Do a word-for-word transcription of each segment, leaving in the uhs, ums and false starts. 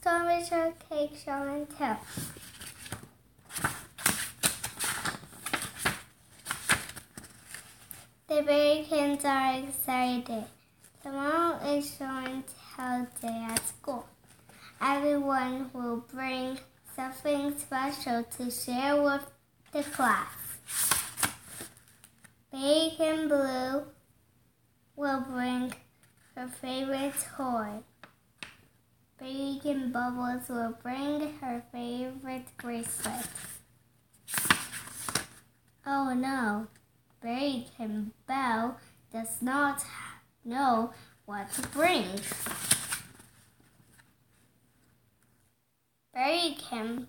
strawberry shortcake show and tell. The Berrykins are excited. Tomorrow is show and tell day at school. Everyone will bring something special to share with the class. Berrykin Blue will bring her favorite toy. Berrykin Bubbles will bring her favorite bracelet. Oh no, Berrykin Belle does not know what to bring. Berrykin,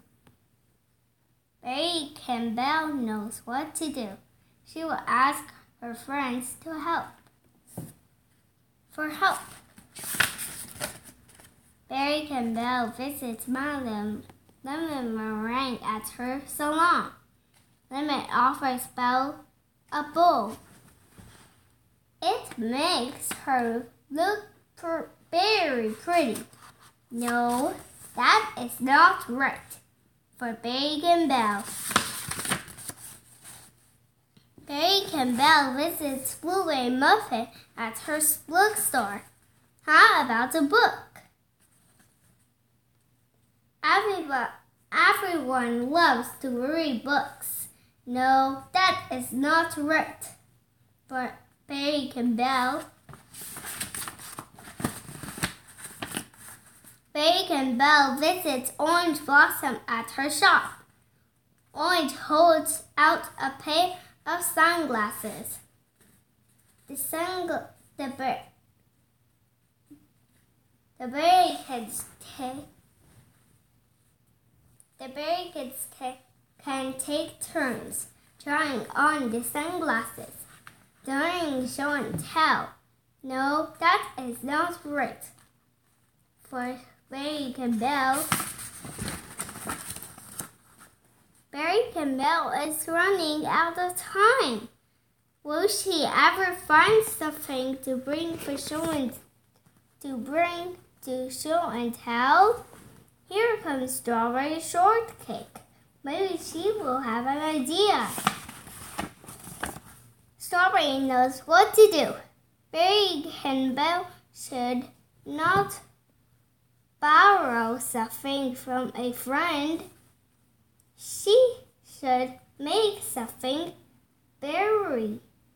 Berrykin Belle knows what to do. She will ask her friends to help. For help. Berrykin Belle visits Lemon, Lemon Meringue at her salon. Lemon offers Belle a bowl. It makes her look pr- very pretty. No, that is not right for Berrykin Belle. Berrykin Belle visits Blueberry Muffin at her bookstore. How about a book? Everyone, everyone loves to read books. No, that is not right for Berrykin Belle. Berrykin Belle visits Orange Blossom at her shop. Orange holds out a pair of sunglasses. The sunglasses. The, ber the Berrykins take the Berrykins can take turns trying on the sunglasses during show and tell. No, that is not right for Berrykin Belle. Berrykin Belle is running out of time. Will she ever find something to bring for show and to bring to show and tell? Here comes Strawberry Shortcake. Maybe she will have an idea. Strawberry knows what to do. Berrykin Belle should not borrow something from a friend. She should make something berry.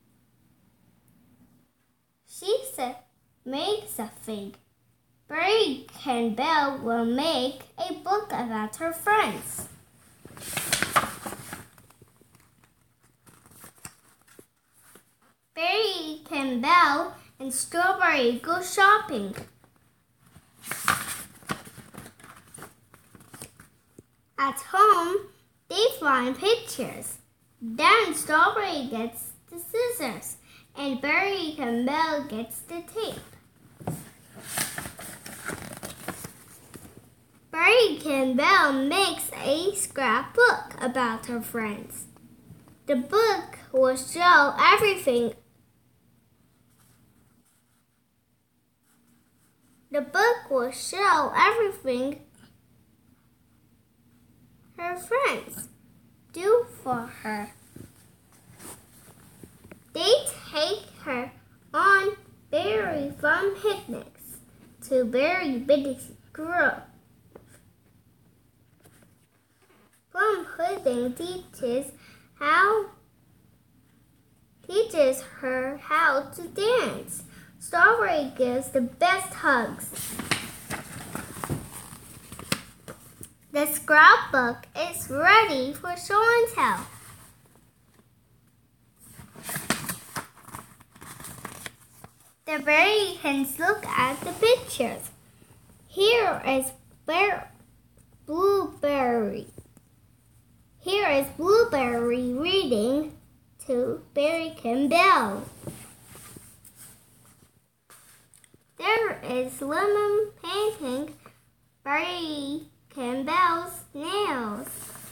She said, make something. Berrykin Belle will make a book about her friends. Berrykin Belle and Strawberry go shopping. At home, they find pictures. Then Strawberry gets the scissors and Berrykin Belle gets the tape. Berrykin Belle makes a scrapbook about her friends. The book will show everything. The book will show everything her friends do for her. They take her on very fun picnics to Berry Bitty Grove. Plum Pudding teaches how teaches her how to dance. Strawberry gives the best hugs. The scrapbook is ready for show and tell. The Berrykins look at the pictures. Here is Bear Blueberry. Here is Blueberry reading to Berrykin Belle. There is Lemon painting Berrykin Belle's nails.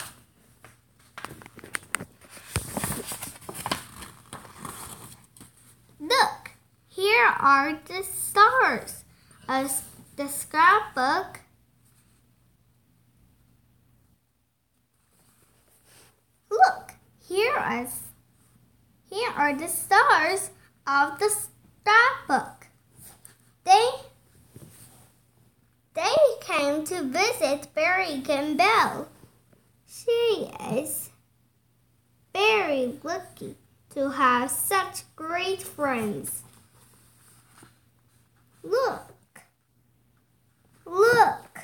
Look, here are the stars. As the scrapbook are here are the stars of the scrapbook. They they came to visit Barry Campbell. She is very lucky to have such great friends. Look, look.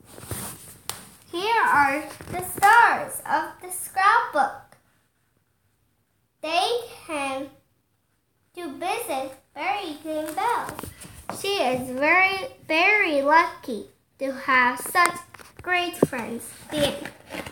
Here are the stars of the scrapbook. They came to visit Barry Campbell. She is very, very lucky to have such great friends. The end.